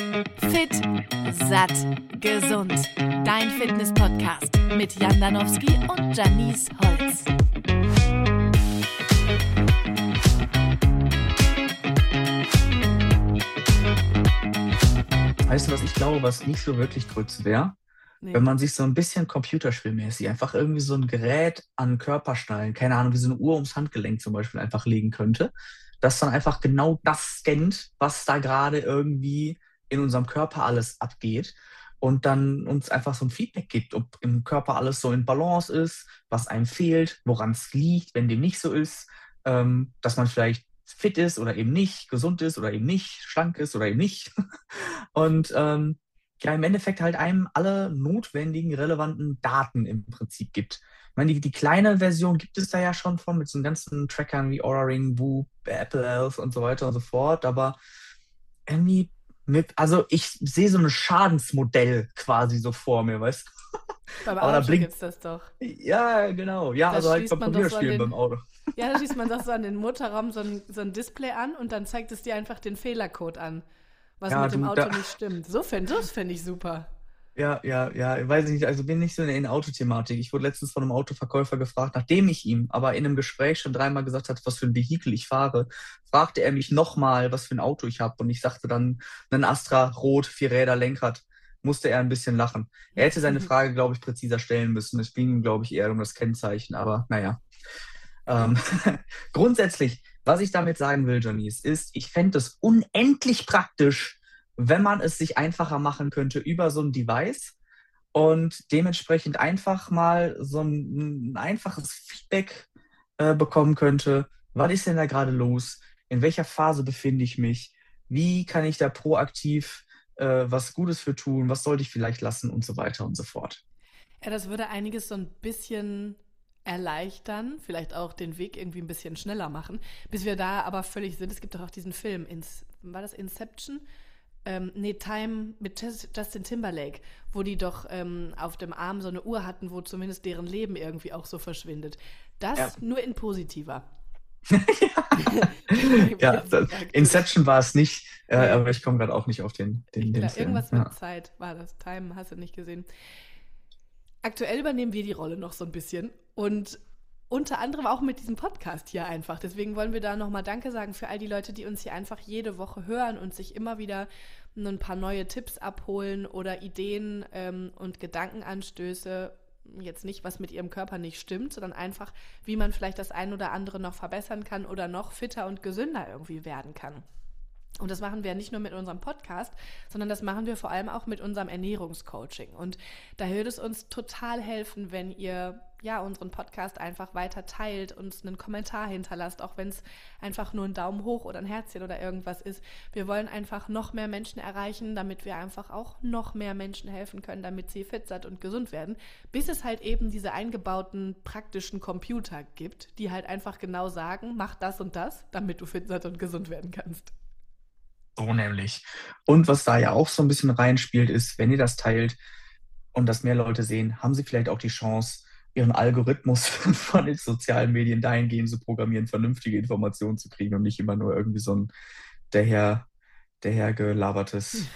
Fit, satt, gesund. Dein Fitness-Podcast mit Jan Danowski und Janice Holz. Weißt du, was ich glaube, was nicht so wirklich Grütze wäre? Nee. Wenn man sich so ein bisschen computerspielmäßig einfach irgendwie so ein Gerät an den Körper schnallen, keine Ahnung, wie so eine Uhr ums Handgelenk zum Beispiel einfach legen könnte, das dann einfach genau das scannt, was da gerade irgendwie in unserem Körper alles abgeht und dann uns einfach so ein Feedback gibt, ob im Körper alles so in Balance ist, was einem fehlt, woran es liegt, wenn dem nicht so ist, dass man vielleicht fit ist oder eben nicht, gesund ist oder eben nicht, schlank ist oder eben nicht. Und ja, im Endeffekt halt einem alle notwendigen, relevanten Daten im Prinzip gibt. Ich meine, die kleine Version gibt es da ja schon von, mit so ganzen Trackern wie Oura Ring, Whoop, Apple Health und so weiter und so fort, aber irgendwie also ich sehe so ein Schadensmodell quasi so vor mir, weißt du? Beim Aber da Auto blinkt, gibt's das doch. ja, genau, ja, Da also halt schließt beim man doch so an Computerspielen den, beim Auto. ja, da schließt man doch so an den Motorraum so ein Display an und dann zeigt es dir einfach den Fehlercode an, was Ja, mit dem du, Auto da, nicht stimmt. Das fänd ich super. ja, weiß ich nicht, also bin nicht so in der Autothematik. Ich wurde letztens von einem Autoverkäufer gefragt, nachdem ich ihm aber in einem Gespräch schon dreimal gesagt hatte, was für ein Vehikel ich fahre, fragte er mich nochmal, was für ein Auto ich habe. Und ich sagte dann, ein Astra, rot, 4 Räder, Lenkrad. Musste er ein bisschen lachen. Er hätte seine Frage, glaube ich, präziser stellen müssen. Es ging ihm, glaube ich, eher um das Kennzeichen, aber naja. Ähm, grundsätzlich, was ich damit sagen will, Janice, ist, ich fände es unendlich praktisch, wenn man es sich einfacher machen könnte über so ein Device und dementsprechend einfach mal so ein einfaches Feedback bekommen könnte. Was ist denn da gerade los? In welcher Phase befinde ich mich? Wie kann ich da proaktiv was Gutes für tun? Was sollte ich vielleicht lassen? Und so weiter und so fort. Ja, das würde einiges so ein bisschen erleichtern, vielleicht auch den Weg irgendwie ein bisschen schneller machen, bis wir da aber völlig sind. Es gibt doch auch diesen Film, war das Inception? Nee, Time mit Justin Timberlake, wo die doch auf dem Arm so eine Uhr hatten, wo zumindest deren Leben irgendwie auch so verschwindet. Das Ja, nur in positiver. ja, Inception war es nicht, Nee, aber ich komme gerade auch nicht auf den genau, Film. irgendwas mit Ja. Zeit war das. Time hast du nicht gesehen. Aktuell übernehmen wir die Rolle noch so ein bisschen und unter anderem auch mit diesem Podcast hier einfach. Deswegen wollen wir da nochmal Danke sagen für all die Leute, die uns hier einfach jede Woche hören und sich immer wieder ein paar neue Tipps abholen oder Ideen und Gedankenanstöße. Jetzt nicht, was mit ihrem Körper nicht stimmt, sondern einfach, wie man vielleicht das ein oder andere noch verbessern kann oder noch fitter und gesünder irgendwie werden kann. Und das machen wir nicht nur mit unserem Podcast, sondern das machen wir vor allem auch mit unserem Ernährungscoaching. Und da würde es uns total helfen, wenn ihr ja unseren Podcast einfach weiter teilt, uns einen Kommentar hinterlasst, auch wenn es einfach nur ein Daumen hoch oder ein Herzchen oder irgendwas ist. Wir wollen einfach noch mehr Menschen erreichen, damit wir einfach auch noch mehr Menschen helfen können, damit sie fit, satt und gesund werden, bis es halt eben diese eingebauten praktischen Computer gibt, die halt einfach genau sagen, mach das und das, damit du fit, satt und gesund werden kannst. So nämlich. Und was da ja auch so ein bisschen reinspielt, ist, wenn ihr das teilt und das mehr Leute sehen, haben sie vielleicht auch die Chance, ihren Algorithmus von den sozialen Medien dahingehend zu programmieren, vernünftige Informationen zu kriegen und nicht immer nur irgendwie so ein dahergelabertes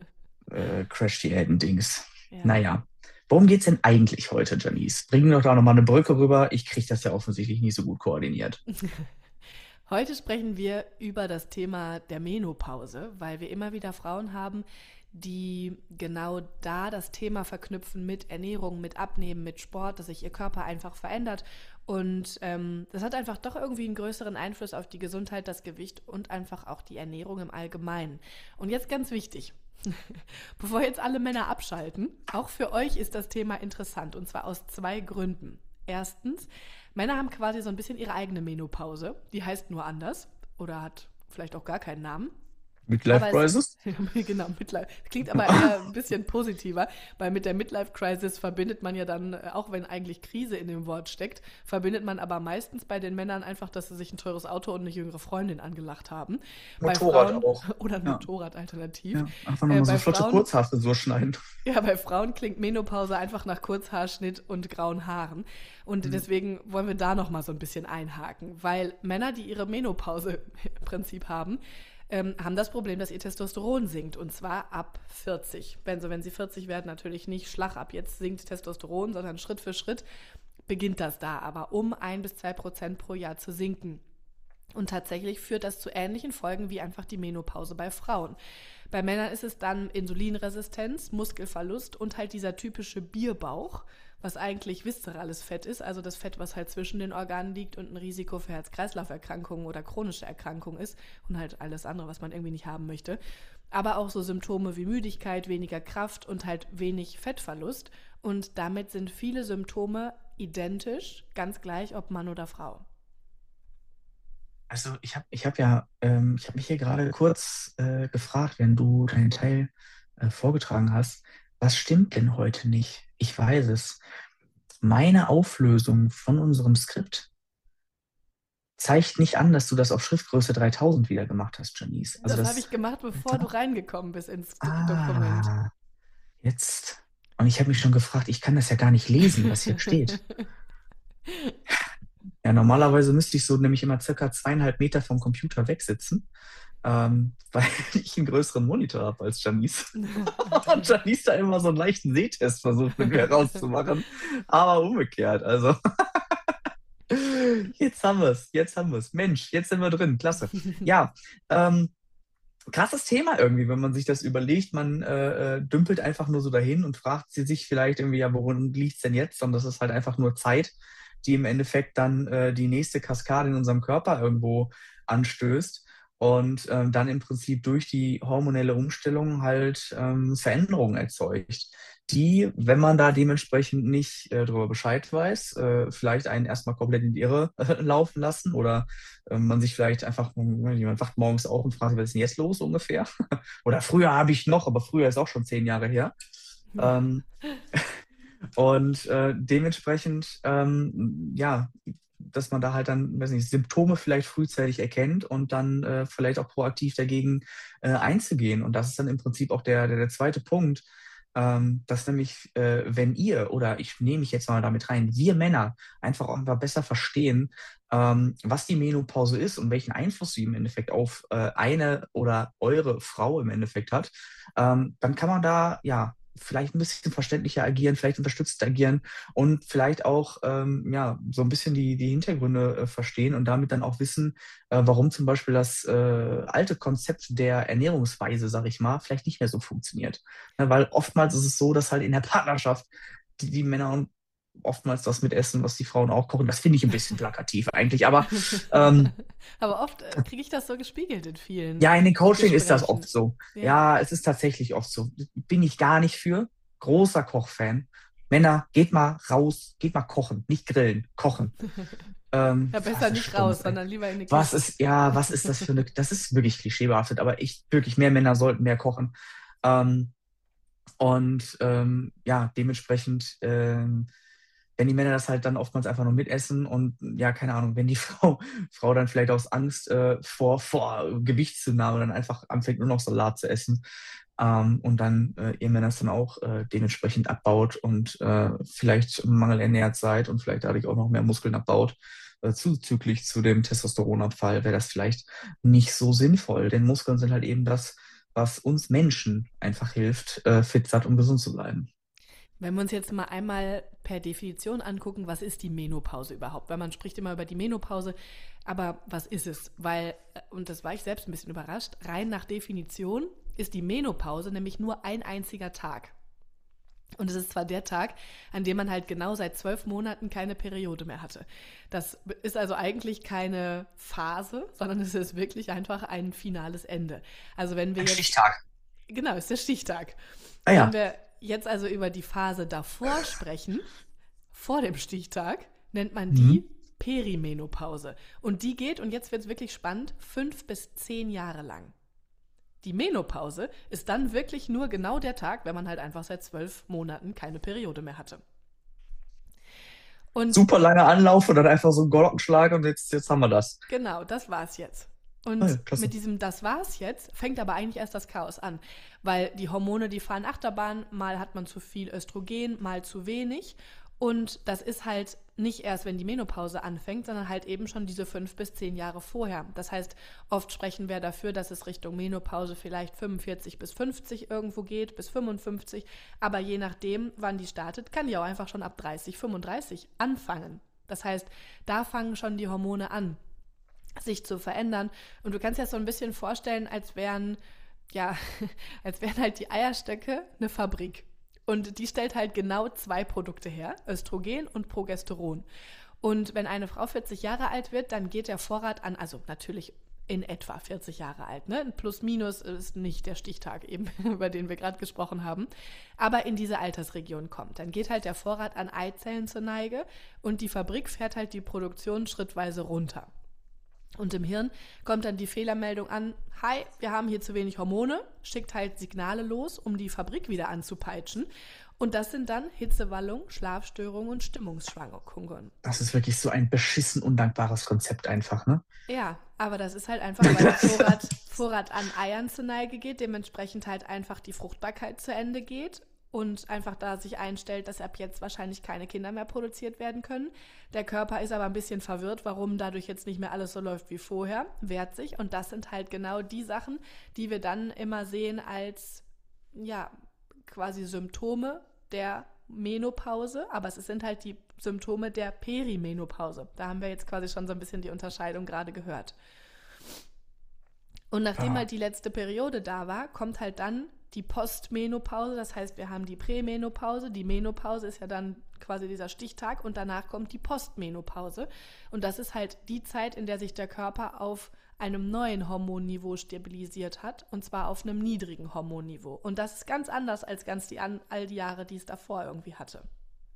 Crash-Diäten-Dings. Ja. Naja, worum geht's denn eigentlich heute, Janice? Bringen wir doch da nochmal eine Brücke rüber. Ich kriege das ja offensichtlich nicht so gut koordiniert. Heute sprechen wir über das Thema der Menopause, weil wir immer wieder Frauen haben, die genau da das Thema verknüpfen mit Ernährung, mit Abnehmen, mit Sport, dass sich ihr Körper einfach verändert. Und das hat einfach doch irgendwie einen größeren Einfluss auf die Gesundheit, das Gewicht und einfach auch die Ernährung im Allgemeinen. Und jetzt ganz wichtig, bevor jetzt alle Männer abschalten, auch für euch ist das Thema interessant und zwar aus 2 Gründen. Erstens, Männer haben quasi so ein bisschen ihre eigene Menopause, die heißt nur anders oder hat vielleicht auch gar keinen Namen. Midlife Crisis? Genau, Midlife. Klingt aber eher ein bisschen positiver, weil mit der Midlife Crisis verbindet man ja dann, auch wenn eigentlich Krise in dem Wort steckt, verbindet man aber meistens bei den Männern einfach, dass sie sich ein teures Auto und eine jüngere Freundin angelacht haben. Motorrad Bei Frauen, auch. oder ein Ja. Motorrad alternativ. Ja, einfach nochmal so Bei flotte Frauen, Kurzhaarfrisur schneiden. ja, bei Frauen klingt Menopause einfach nach Kurzhaarschnitt und grauen Haaren. Und deswegen wollen wir da nochmal so ein bisschen einhaken, weil Männer, die ihre Menopause im Prinzip haben, haben das Problem, dass ihr Testosteron sinkt. Und zwar ab 40. Wenn sie 40 werden, natürlich nicht Schlag ab. Jetzt sinkt Testosteron, sondern Schritt für Schritt beginnt das da. Aber um 1-2% pro Jahr zu sinken. Und tatsächlich führt das zu ähnlichen Folgen wie einfach die Menopause bei Frauen. Bei Männern ist es dann Insulinresistenz, Muskelverlust und halt dieser typische Bierbauch, was eigentlich viszerales Fett ist, also das Fett, was halt zwischen den Organen liegt und ein Risiko für Herz-Kreislauf-Erkrankungen oder chronische Erkrankungen ist und halt alles andere, was man irgendwie nicht haben möchte. Aber auch so Symptome wie Müdigkeit, weniger Kraft und halt wenig Fettverlust. Und damit sind viele Symptome identisch, ganz gleich, ob Mann oder Frau. Also ich habe mich hier gerade kurz gefragt, wenn du deinen Teil vorgetragen hast, was stimmt denn heute nicht? Ich weiß es. Meine Auflösung von unserem Skript zeigt nicht an, dass du das auf Schriftgröße 3000 wieder gemacht hast, Janice. Also Das habe ich das, gemacht, bevor du reingekommen bist ins Dokument. ah, jetzt. Und ich habe mich schon gefragt, ich kann das ja gar nicht lesen, was hier steht. Ja, normalerweise müsste ich so nämlich immer circa 2,5 Meter vom Computer wegsitzen, weil ich einen größeren Monitor habe als Janice. Und Janice da immer so einen leichten Sehtest versucht mit mir herauszumachen. Aber umgekehrt, also. Jetzt haben wir es, jetzt haben wir es. Mensch, jetzt sind wir drin, klasse. Ja, ähm, krasses Thema irgendwie, wenn man sich das überlegt. Man dümpelt einfach nur so dahin und fragt sie sich vielleicht irgendwie, ja, worin liegt es denn jetzt? Und das ist halt einfach nur Zeit, die im Endeffekt dann die nächste Kaskade in unserem Körper irgendwo anstößt und dann im Prinzip durch die hormonelle Umstellung halt Veränderungen erzeugt, die, wenn man da dementsprechend nicht darüber Bescheid weiß, vielleicht einen erstmal komplett in die Irre laufen lassen oder man sich vielleicht einfach, jemand wacht morgens auf und fragt sich, was ist denn jetzt los ungefähr? Oder früher habe ich noch, aber früher ist auch schon 10 Jahre her. Ähm, und dementsprechend, ja, dass man da halt dann, weiß nicht, Symptome vielleicht frühzeitig erkennt und dann vielleicht auch proaktiv dagegen einzugehen. Und das ist dann im Prinzip auch der zweite Punkt, dass nämlich, wenn ihr, oder ich nehme mich jetzt mal damit rein, wir Männer einfach besser verstehen, was die Menopause ist und welchen Einfluss sie im Endeffekt auf eine oder eure Frau im Endeffekt hat, dann kann man da ja vielleicht ein bisschen verständlicher agieren, vielleicht unterstützt agieren und vielleicht auch ja, so ein bisschen die Hintergründe verstehen und damit dann auch wissen, warum zum Beispiel das alte Konzept der Ernährungsweise, sag ich mal, vielleicht nicht mehr so funktioniert. Ne, weil oftmals ist es so, dass halt in der Partnerschaft die Männer und oftmals das mitessen, was die Frauen auch kochen. Das finde ich ein bisschen plakativ eigentlich, aber Aber oft kriege ich das so gespiegelt in vielen ja, in den Coaching ist das Gesprächen. oft so. Ja. Ja, es ist tatsächlich oft so. Bin ich gar nicht für. Großer Kochfan. Männer, geht mal raus, geht mal kochen, nicht grillen, kochen. Ja, besser Was ist nicht raus, stumpf, ey. sondern lieber in die Was Küche. ist, ja, was ist das für eine, das ist wirklich klischeebehaftet, aber ich, wirklich, mehr Männer sollten mehr kochen. Ähm, und ja, dementsprechend, wenn die Männer das halt dann oftmals einfach nur mitessen und ja, keine Ahnung, wenn die Frau dann vielleicht aus Angst vor Gewichtszunahme dann einfach anfängt, nur noch Salat zu essen und dann ihr Männer das dann auch dementsprechend abbaut und vielleicht mangelernährt seid und vielleicht dadurch auch noch mehr Muskeln abbaut, zuzüglich zu dem Testosteronabfall, wäre das vielleicht nicht so sinnvoll, denn Muskeln sind halt eben das, was uns Menschen einfach hilft, fit, satt und gesund zu bleiben. Wenn wir uns jetzt mal einmal per Definition angucken, was ist die Menopause überhaupt? Weil man spricht immer über die Menopause, aber was ist es? Weil, und das war ich selbst ein bisschen überrascht, rein nach Definition ist die Menopause nämlich nur ein einziger Tag. Und es ist zwar der Tag, an dem man halt genau seit 12 Monaten keine Periode mehr hatte. Das ist also eigentlich keine Phase, sondern es ist wirklich einfach ein finales Ende. Also wenn wir Ein jetzt, Stichtag. genau, ist der Stichtag. Ah Wenn ja. wir jetzt also über die Phase davor sprechen, vor dem Stichtag, nennt man Mhm. die Perimenopause. Und die geht, und jetzt wird es wirklich spannend, 5 bis 10 Jahre lang. Die Menopause ist dann wirklich nur genau der Tag, wenn man halt einfach seit 12 Monaten keine Periode mehr hatte. Und Super langer Anlauf und dann einfach so ein Glockenschlag und jetzt haben wir das. genau, das war's jetzt. Ah ja, Und klasse. mit diesem Das war's jetzt fängt aber eigentlich erst das Chaos an. Weil die Hormone, die fahren Achterbahn, mal hat man zu viel Östrogen, mal zu wenig. Und das ist halt nicht erst, wenn die Menopause anfängt, sondern halt eben schon diese 5 bis 10 Jahre vorher. Das heißt, oft sprechen wir dafür, dass es Richtung Menopause vielleicht 45 bis 50 irgendwo geht, bis 55. Aber je nachdem, wann die startet, kann die auch einfach schon ab 30, 35 anfangen. Das heißt, da fangen schon die Hormone an, sich zu verändern. Und du kannst dir das so ein bisschen vorstellen, als wären halt die Eierstöcke eine Fabrik. Und die stellt halt genau 2 Produkte her, Östrogen und Progesteron. Und wenn eine Frau 40 Jahre alt wird, dann geht der Vorrat an, also natürlich in etwa 40 Jahre alt, ne? Plus minus ist nicht der Stichtag eben, über den wir gerade gesprochen haben, aber in diese Altersregion kommt. Dann geht halt der Vorrat an Eizellen zur Neige und die Fabrik fährt halt die Produktion schrittweise runter. Und im Hirn kommt dann die Fehlermeldung an, hi, wir haben hier zu wenig Hormone, schickt halt Signale los, um die Fabrik wieder anzupeitschen. Und das sind dann Hitzewallung, Schlafstörungen und Stimmungsschwankungen. Das ist wirklich so ein beschissen undankbares Konzept einfach, ne? Ja, aber das ist halt einfach, weil der Vorrat an Eiern zur Neige geht, dementsprechend halt einfach die Fruchtbarkeit zu Ende geht und einfach da sich einstellt, dass ab jetzt wahrscheinlich keine Kinder mehr produziert werden können. Der Körper ist aber ein bisschen verwirrt, warum dadurch jetzt nicht mehr alles so läuft wie vorher, wehrt sich. Und das sind halt genau die Sachen, die wir dann immer sehen als, ja, quasi Symptome der Menopause, aber es sind halt die Symptome der Perimenopause. Da haben wir jetzt quasi schon so ein bisschen die Unterscheidung gerade gehört. Und nachdem halt die letzte Periode da war, kommt halt dann die Postmenopause, das heißt, wir haben die Prämenopause, die Menopause ist ja dann quasi dieser Stichtag und danach kommt die Postmenopause und das ist halt die Zeit, in der sich der Körper auf einem neuen Hormonniveau stabilisiert hat und zwar auf einem niedrigen Hormonniveau und das ist ganz anders als all die Jahre, die es davor irgendwie hatte.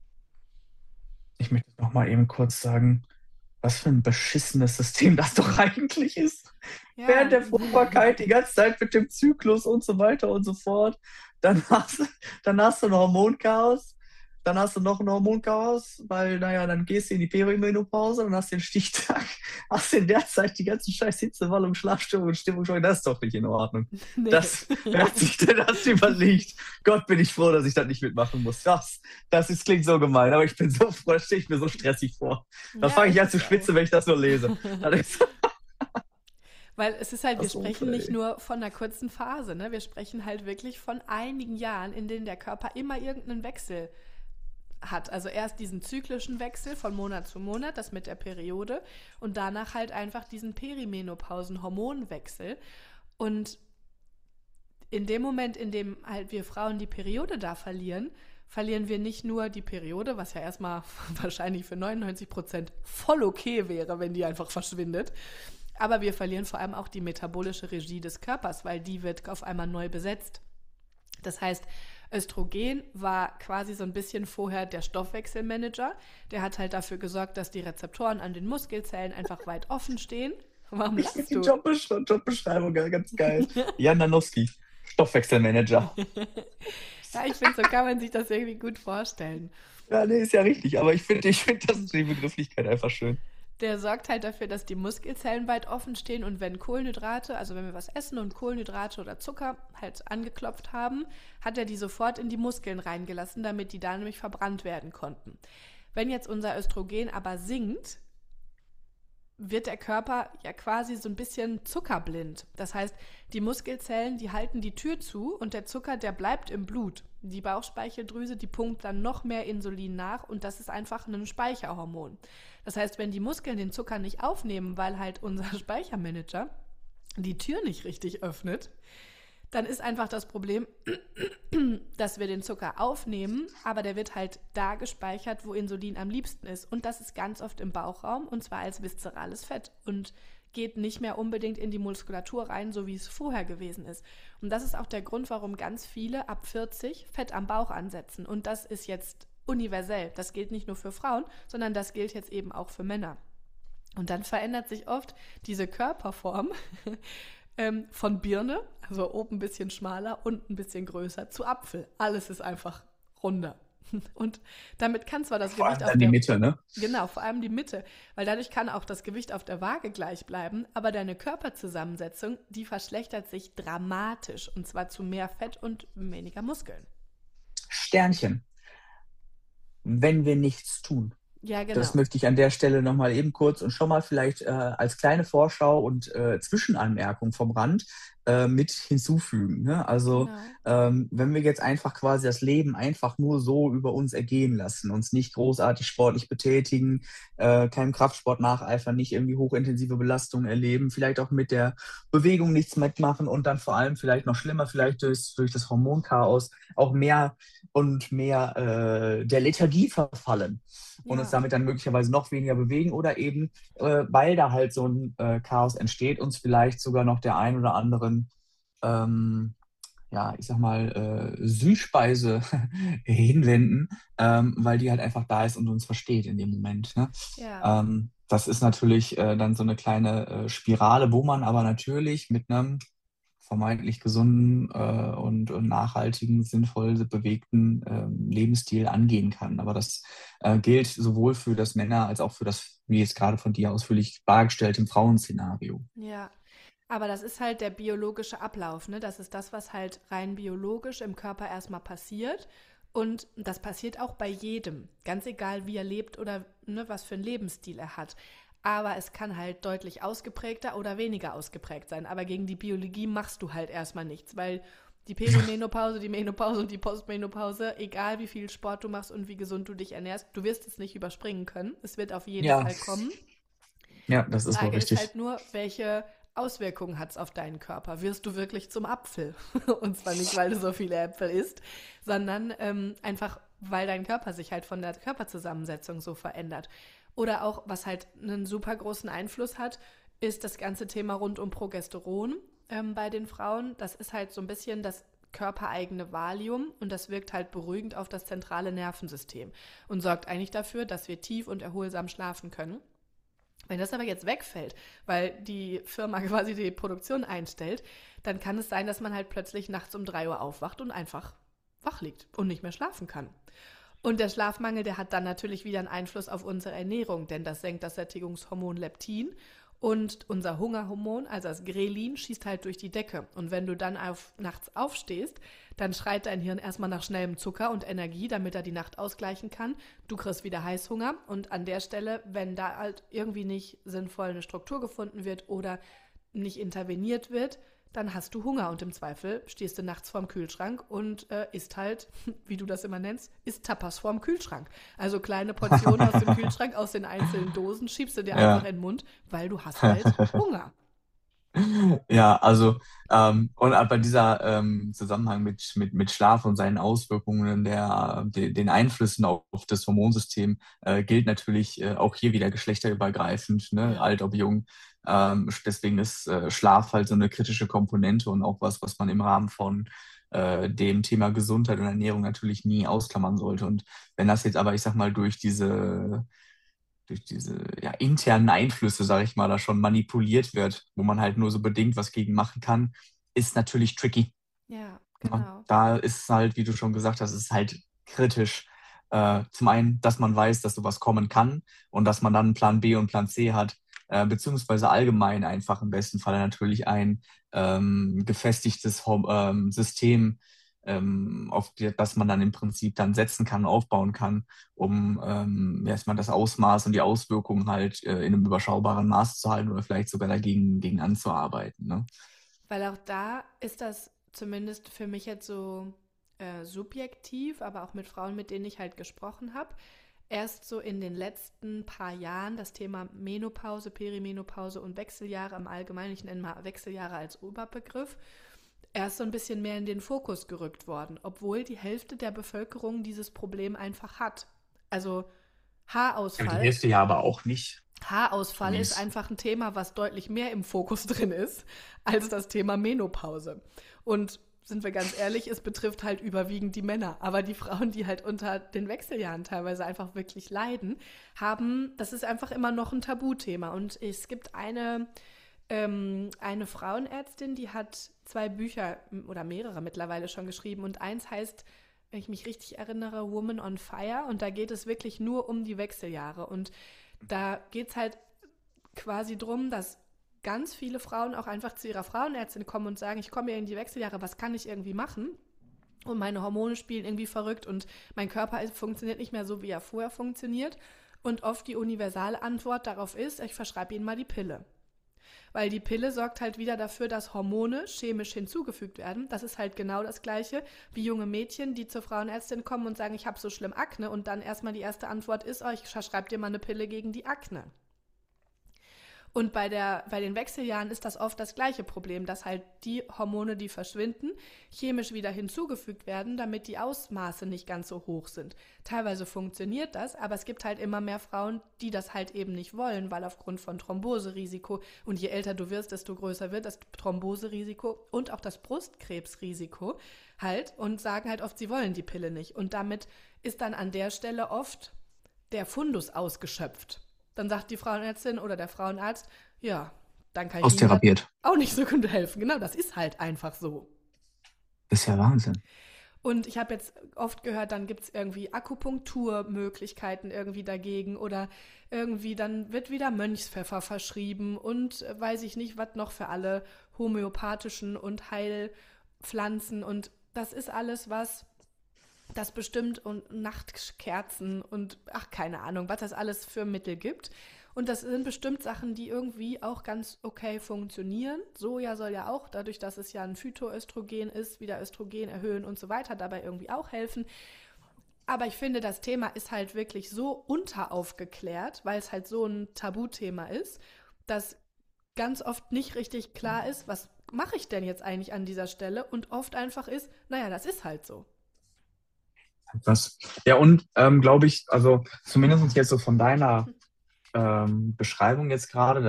Ich möchte noch mal eben kurz sagen, was für ein beschissenes System das doch eigentlich ist. Während Ja, der Fruchtbarkeit die ganze Zeit mit dem Zyklus und so weiter und so fort. Dann hast du ein Hormonchaos. Dann hast du noch ein Hormonchaos, weil, naja, dann gehst du in die Perimenopause, dann hast du den Stichtag, hast in der Zeit die ganzen scheiß Hitzewallung, Schlafstörungen und Stimmungsschwankungen. Das ist doch nicht in Ordnung. nee. Wer hat sich denn das überlegt? Gott, bin ich froh, dass ich das nicht mitmachen muss. Klingt so gemein, aber ich bin so froh, das stelle ich mir so stressig vor. Da Ja, fange ich an ist zu es auch. schwitzen, wenn ich das nur lese. Das ist Weil es ist halt, wir das ist sprechen nicht ey. nur von einer kurzen Phase, ne? Wir sprechen halt wirklich von einigen Jahren, in denen der Körper immer irgendeinen Wechsel hat. Also erst diesen zyklischen Wechsel von Monat zu Monat, das mit der Periode und danach halt einfach diesen Perimenopausen-Hormonwechsel. Und in dem Moment, in dem halt wir Frauen die Periode da verlieren, verlieren wir nicht nur die Periode, was ja erstmal wahrscheinlich für 99% voll okay wäre, wenn die einfach verschwindet. Aber wir verlieren vor allem auch die metabolische Regie des Körpers, weil die wird auf einmal neu besetzt. Das heißt, Östrogen war quasi so ein bisschen vorher der Stoffwechselmanager. Der hat halt dafür gesorgt, dass die Rezeptoren an den Muskelzellen einfach weit offen stehen. Warum Ich finde lachst die du? Jobbeschreibung ganz geil. Jan Danowski, Stoffwechselmanager. Ja, ich finde, so kann man sich das irgendwie gut vorstellen. Ja, nee, ist ja richtig, aber ich find die Begrifflichkeit einfach schön. Der sorgt halt dafür, dass die Muskelzellen weit offen stehen und wenn Kohlenhydrate, also wenn wir was essen und Kohlenhydrate oder Zucker halt angeklopft haben, hat er die sofort in die Muskeln reingelassen, damit die da nämlich verbrannt werden konnten. Wenn jetzt unser Östrogen aber sinkt, wird der Körper ja quasi so ein bisschen zuckerblind. Das heißt, die Muskelzellen, die halten die Tür zu und der Zucker, der bleibt im Blut. Die Bauchspeicheldrüse, die pumpt dann noch mehr Insulin nach und das ist einfach ein Speicherhormon. Das heißt, wenn die Muskeln den Zucker nicht aufnehmen, weil halt unser Speichermanager die Tür nicht richtig öffnet, dann ist einfach das Problem, dass wir den Zucker aufnehmen, aber der wird halt da gespeichert, wo Insulin am liebsten ist. Und das ist ganz oft im Bauchraum und zwar als viszerales Fett und geht nicht mehr unbedingt in die Muskulatur rein, so wie es vorher gewesen ist. Und das ist auch der Grund, warum ganz viele ab 40 Fett am Bauch ansetzen. Und das ist jetzt universell. Das gilt nicht nur für Frauen, sondern das gilt jetzt eben auch für Männer. Und dann verändert sich oft diese Körperform von Birne, also oben ein bisschen schmaler, unten ein bisschen größer, zu Apfel. Alles ist einfach runder. Und damit kann zwar das Vor allem Gewicht auf dann die der... Mitte, ne? Genau, vor allem die Mitte, weil dadurch kann auch das Gewicht auf der Waage gleich bleiben, aber deine Körperzusammensetzung, die verschlechtert sich dramatisch und zwar zu mehr Fett und weniger Muskeln. Sternchen. wenn wir nichts tun. Ja, Das genau. möchte ich an der Stelle nochmal eben kurz und schon mal vielleicht als kleine Vorschau und Zwischenanmerkung vom Rand mit hinzufügen. Ne? Also Genau. wenn wir jetzt einfach quasi das Leben einfach nur so über uns ergehen lassen, uns nicht großartig sportlich betätigen, keinem Kraftsport nacheifern, nicht irgendwie hochintensive Belastungen erleben, vielleicht auch mit der Bewegung nichts mitmachen und dann vor allem vielleicht noch schlimmer, vielleicht durch das Hormonchaos auch mehr und mehr der Lethargie verfallen und uns Ja. damit dann möglicherweise noch weniger bewegen oder eben, weil da halt so ein Chaos entsteht, uns vielleicht sogar noch der ein oder anderen, ähm, ja, ich sag mal, Süßspeise hinwenden, weil die halt einfach da ist und uns versteht in dem Moment. Ne? Ja. Das ist natürlich dann so eine kleine Spirale, wo man aber natürlich mit einem vermeintlich gesunden und nachhaltigen, sinnvoll bewegten Lebensstil angehen kann. Aber das gilt sowohl für das Männer- als auch für das, wie jetzt gerade von dir ausführlich dargestellt, im Frauenszenario. Ja. Aber das ist halt der biologische Ablauf, ne? Das ist das, was halt rein biologisch im Körper erstmal passiert. Und das passiert auch bei jedem, ganz egal, wie er lebt oder ne, was für einen Lebensstil er hat. Aber es kann halt deutlich ausgeprägter oder weniger ausgeprägt sein. Aber gegen die Biologie machst du halt erstmal nichts, weil die Perimenopause, die Menopause und die Postmenopause, egal wie viel Sport du machst und wie gesund du dich ernährst, du wirst es nicht überspringen können. Es wird auf jeden Ja, Fall kommen. ja, Die das ist wohl Frage ist richtig. halt nur, welche Auswirkungen hat es auf deinen Körper? Wirst du wirklich zum Apfel? Und zwar nicht, weil du so viele Äpfel isst, sondern einfach, weil dein Körper sich halt von der Körperzusammensetzung so verändert. Oder auch, was halt einen super großen Einfluss hat, ist das ganze Thema rund um Progesteron bei den Frauen. Das ist halt so ein bisschen das körpereigene Valium und das wirkt halt beruhigend auf das zentrale Nervensystem und sorgt eigentlich dafür, dass wir tief und erholsam schlafen können. Wenn das aber jetzt wegfällt, weil die Firma quasi die Produktion einstellt, dann kann es sein, dass man halt plötzlich nachts um 3 Uhr aufwacht und einfach wach liegt und nicht mehr schlafen kann. Und der Schlafmangel, der hat dann natürlich wieder einen Einfluss auf unsere Ernährung, denn das senkt das Sättigungshormon Leptin und unser Hungerhormon, also das Grelin, schießt halt durch die Decke. Und wenn du dann nachts aufstehst, dann schreit dein Hirn erstmal nach schnellem Zucker und Energie, damit er die Nacht ausgleichen kann. Du kriegst wieder Heißhunger und an der Stelle, wenn da halt irgendwie nicht sinnvoll eine Struktur gefunden wird oder nicht interveniert wird, dann hast du Hunger und im Zweifel stehst du nachts vorm Kühlschrank und isst halt, wie du das immer nennst, isst Tapas vorm Kühlschrank. Also kleine Portionen aus dem Kühlschrank, aus den einzelnen Dosen, schiebst du dir einfach Ja. in den Mund, weil du hast halt Hunger. Ja, also und bei dieser Zusammenhang mit Schlaf und seinen Auswirkungen, den Einflüssen auf das Hormonsystem, gilt natürlich auch hier wieder geschlechterübergreifend, ne, Ja, alt ob jung. Deswegen ist Schlaf halt so eine kritische Komponente und auch was man im Rahmen von dem Thema Gesundheit und Ernährung natürlich nie ausklammern sollte. Und wenn das jetzt aber, ich sag mal, durch diese ja, internen Einflüsse, sage ich mal, da schon manipuliert wird, wo man halt nur so bedingt was gegen machen kann, ist natürlich tricky. ja, Ja. genau. Da ist es halt, wie du schon gesagt hast, ist halt kritisch. Zum einen, dass man weiß, dass sowas kommen kann und dass man dann Plan B und Plan C hat, beziehungsweise allgemein einfach im besten Fall natürlich ein gefestigtes System, auf das man dann im Prinzip dann setzen kann, aufbauen kann, um erstmal das Ausmaß und die Auswirkungen halt in einem überschaubaren Maß zu halten oder vielleicht sogar dagegen gegen anzuarbeiten. Ne? Weil auch da ist das zumindest für mich jetzt so subjektiv, aber auch mit Frauen, mit denen ich halt gesprochen habe, erst so in den letzten paar Jahren das Thema Menopause, Perimenopause und Wechseljahre im Allgemeinen, ich nenne mal Wechseljahre als Oberbegriff, erst so ein bisschen mehr in den Fokus gerückt worden, obwohl die Hälfte der Bevölkerung dieses Problem einfach hat. Also Aber die Haarausfall. Hälfte ja aber auch nicht. Haarausfall ist Zumindest. einfach ein Thema, was deutlich mehr im Fokus drin ist als das Thema Menopause. Und sind wir ganz ehrlich, es betrifft halt überwiegend die Männer. Aber die Frauen, die halt unter den Wechseljahren teilweise einfach wirklich leiden, das ist einfach immer noch ein Tabuthema. Und es gibt eine Frauenärztin, die hat 2 Bücher oder mehrere mittlerweile schon geschrieben. Und eins heißt, wenn ich mich richtig erinnere, Woman on Fire. Und da geht es wirklich nur um die Wechseljahre. Und da geht es halt quasi drum, dass ganz viele Frauen auch einfach zu ihrer Frauenärztin kommen und sagen, ich komme ja in die Wechseljahre, was kann ich irgendwie machen? und meine Hormone spielen irgendwie verrückt und mein Körper funktioniert nicht mehr so, wie er vorher funktioniert. Und oft die universale Antwort darauf ist, ich verschreibe Ihnen mal die Pille. Weil die Pille sorgt halt wieder dafür, dass Hormone chemisch hinzugefügt werden. Das ist halt genau das Gleiche wie junge Mädchen, die zur Frauenärztin kommen und sagen, ich habe so schlimm Akne und dann erstmal die erste Antwort ist, oh, ich verschreibe dir mal eine Pille gegen die Akne. Und bei den Wechseljahren ist das oft das gleiche Problem, dass halt die Hormone, die verschwinden, chemisch wieder hinzugefügt werden, damit die Ausmaße nicht ganz so hoch sind. Teilweise funktioniert das, aber es gibt halt immer mehr Frauen, die das halt eben nicht wollen, weil aufgrund von Thromboserisiko, und je älter du wirst, desto größer wird das Thromboserisiko und auch das Brustkrebsrisiko halt, und sagen halt oft, sie wollen die Pille nicht. Und damit ist dann an der Stelle oft der Fundus ausgeschöpft. Dann sagt die Frauenärztin oder der Frauenarzt, ja, dann kann ich Ihnen halt Austherapiert. auch nicht so gut helfen. Genau, das ist halt einfach so. Das ist ja Wahnsinn. Und ich habe jetzt oft gehört, dann gibt es irgendwie Akupunkturmöglichkeiten irgendwie dagegen oder irgendwie dann wird wieder Mönchspfeffer verschrieben und weiß ich nicht, was noch für alle homöopathischen und Heilpflanzen. Und das ist alles was, das bestimmt und Nachtkerzen und ach, keine Ahnung, was das alles für Mittel gibt. Und das sind bestimmt Sachen, die irgendwie auch ganz okay funktionieren. Soja soll ja auch, dadurch, dass es ja ein Phytoöstrogen ist, wieder Östrogen erhöhen und so weiter, dabei irgendwie auch helfen. Aber ich finde, das Thema ist halt wirklich so unteraufgeklärt, weil es halt so ein Tabuthema ist, dass ganz oft nicht richtig klar ist, was mache ich denn jetzt eigentlich an dieser Stelle? Und oft einfach ist, naja, das ist halt so. Was? Ja, und glaube ich, also zumindest jetzt so von deiner Beschreibung jetzt gerade,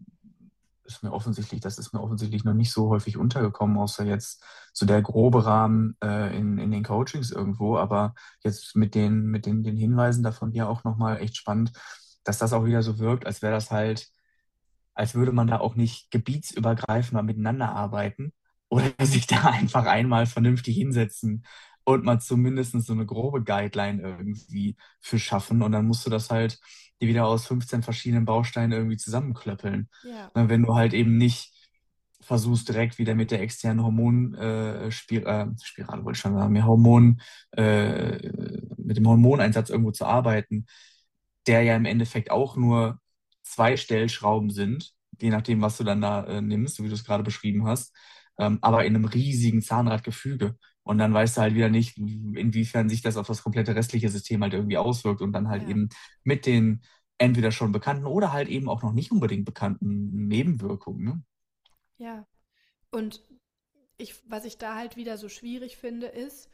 das ist mir offensichtlich noch nicht so häufig untergekommen, außer jetzt so der grobe Rahmen in den Coachings irgendwo. Aber jetzt mit den Hinweisen davon hier auch nochmal echt spannend, dass das auch wieder so wirkt, als wäre das halt, als würde man da auch nicht gebietsübergreifend mal miteinander arbeiten oder sich da einfach einmal vernünftig hinsetzen und mal zumindest so eine grobe Guideline irgendwie für schaffen. Und dann musst du das halt dir wieder aus 15 verschiedenen Bausteinen irgendwie zusammenklöppeln. Ja, Wenn du halt eben nicht versuchst, direkt wieder mit der externen Spirale, wollte ich schon sagen, mit dem Hormoneinsatz irgendwo zu arbeiten, der ja im Endeffekt auch nur zwei Stellschrauben sind, je nachdem, was du dann da nimmst, so wie du es gerade beschrieben hast, aber in einem riesigen Zahnradgefüge. Und dann weißt du halt wieder nicht, inwiefern sich das auf das komplette restliche System halt irgendwie auswirkt und dann halt ja, eben mit den entweder schon bekannten oder halt eben auch noch nicht unbedingt bekannten Nebenwirkungen. Ne? ja. Und was ich da halt wieder so schwierig finde, ist,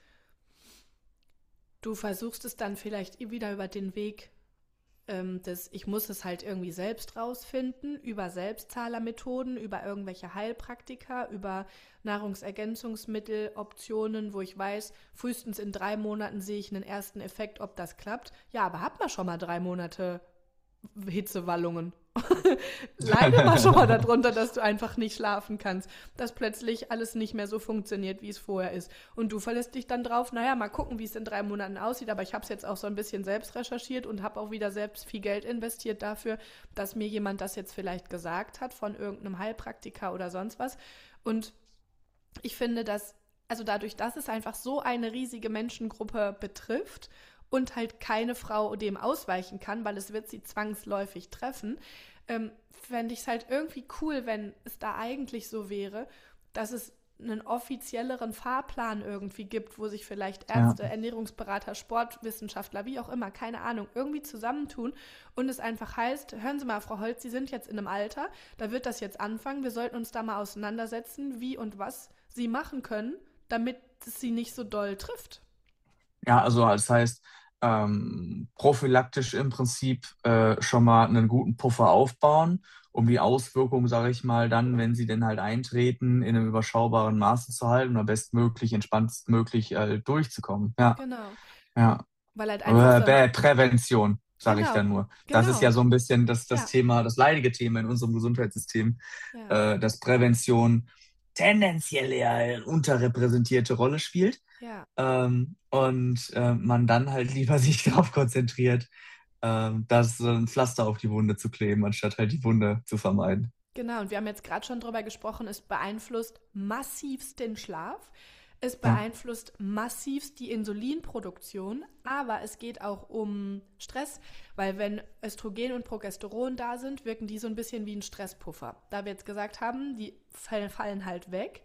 du versuchst es dann vielleicht wieder über den Weg ich muss es halt irgendwie selbst rausfinden, über Selbstzahlermethoden, über irgendwelche Heilpraktika, über Nahrungsergänzungsmittel, Optionen, wo ich weiß, frühestens in 3 Monaten sehe ich einen ersten Effekt, ob das klappt. Ja, aber hat man schon mal 3 Monate Hitzewallungen. Leide mal schon mal darunter, dass du einfach nicht schlafen kannst, dass plötzlich alles nicht mehr so funktioniert, wie es vorher ist. Und du verlässt dich dann drauf, naja, mal gucken, wie es in 3 Monaten aussieht, aber ich habe es jetzt auch so ein bisschen selbst recherchiert und habe auch wieder selbst viel Geld investiert dafür, dass mir jemand das jetzt vielleicht gesagt hat von irgendeinem Heilpraktiker oder sonst was. Und ich finde, dass, also dadurch, dass es einfach so eine riesige Menschengruppe betrifft und halt keine Frau dem ausweichen kann, weil es wird sie zwangsläufig treffen, fände ich es halt irgendwie cool, wenn es da eigentlich so wäre, dass es einen offizielleren Fahrplan irgendwie gibt, wo sich vielleicht Ja, Ärzte, Ernährungsberater, Sportwissenschaftler, wie auch immer, keine Ahnung, irgendwie zusammentun und es einfach heißt, hören Sie mal, Frau Holz, Sie sind jetzt in einem Alter, da wird das jetzt anfangen, wir sollten uns da mal auseinandersetzen, wie und was Sie machen können, damit es Sie nicht so doll trifft. ja, also das heißt, prophylaktisch im Prinzip schon mal einen guten Puffer aufbauen, um die Auswirkungen, sage ich mal, dann, wenn sie denn halt eintreten, in einem überschaubaren Maße zu halten oder bestmöglich, entspanntmöglich durchzukommen. Ja, Genau, ja. weil halt einfach so, Prävention, sage ich genau, dann nur. Das ist ja genau, so ein bisschen das ja, Thema, das leidige Thema in unserem Gesundheitssystem, ja, dass Prävention tendenziell eher eine unterrepräsentierte Rolle spielt ja. und man dann halt lieber sich darauf konzentriert, das so ein Pflaster auf die Wunde zu kleben, anstatt halt die Wunde zu vermeiden. Genau, und wir haben jetzt gerade schon drüber gesprochen, es beeinflusst massivst den Schlaf. Es Ja. beeinflusst massivst die Insulinproduktion, aber es geht auch um Stress, weil wenn Östrogen und Progesteron da sind, wirken die so ein bisschen wie ein Stresspuffer. Da wir jetzt gesagt haben, die fallen halt weg,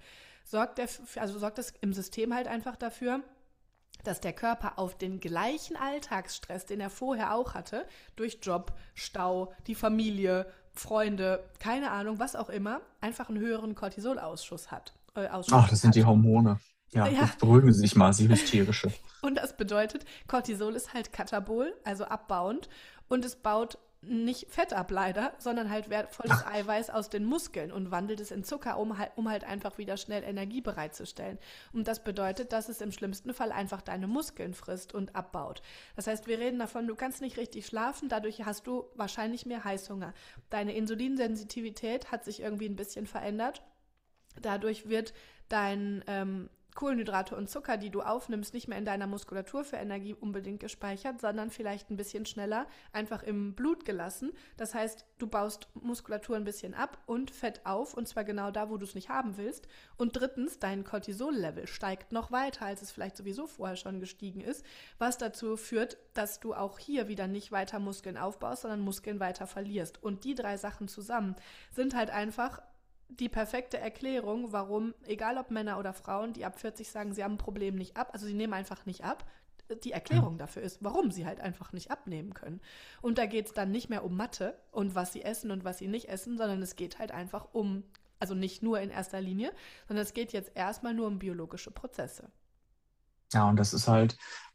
sorgt das im System halt einfach dafür, dass der Körper auf den gleichen Alltagsstress, den er vorher auch hatte, durch Job, Stau, die Familie, Freunde, keine Ahnung, was auch immer, einfach einen höheren Cortisolausschuss hat. Ach, Ausstoß das sind die hat. Hormone. Ja, Ja, jetzt beruhigen Sie sich mal, Sie Hysterische. und das bedeutet, Cortisol ist halt katabol, also abbauend, und es baut nicht Fett ab leider, sondern halt wertvolles Eiweiß aus den Muskeln und wandelt es in Zucker, um halt einfach wieder schnell Energie bereitzustellen. Und das bedeutet, dass es im schlimmsten Fall einfach deine Muskeln frisst und abbaut. Das heißt, wir reden davon, du kannst nicht richtig schlafen, dadurch hast du wahrscheinlich mehr Heißhunger. Deine Insulinsensitivität hat sich irgendwie ein bisschen verändert. Dadurch wird dein Kohlenhydrate und Zucker, die du aufnimmst, nicht mehr in deiner Muskulatur für Energie unbedingt gespeichert, sondern vielleicht ein bisschen schneller einfach im Blut gelassen. Das heißt, du baust Muskulatur ein bisschen ab und Fett auf, und zwar genau da, wo du es nicht haben willst. Und drittens, dein Cortisol-Level steigt noch weiter, als es vielleicht sowieso vorher schon gestiegen ist, was dazu führt, dass du auch hier wieder nicht weiter Muskeln aufbaust, sondern Muskeln weiter verlierst. Und die 3 Sachen zusammen sind halt einfach die perfekte Erklärung, warum, egal ob Männer oder Frauen, die ab 40 sagen, sie haben ein Problem nicht ab, also sie nehmen einfach nicht ab, die Ja. Erklärung dafür ist, warum sie halt einfach nicht abnehmen können. Und da geht es dann nicht mehr um Mathe und was sie essen und was sie nicht essen, sondern es geht halt einfach um, also nicht nur in erster Linie, sondern es geht jetzt erstmal nur um biologische Prozesse. Ja, und das ist halt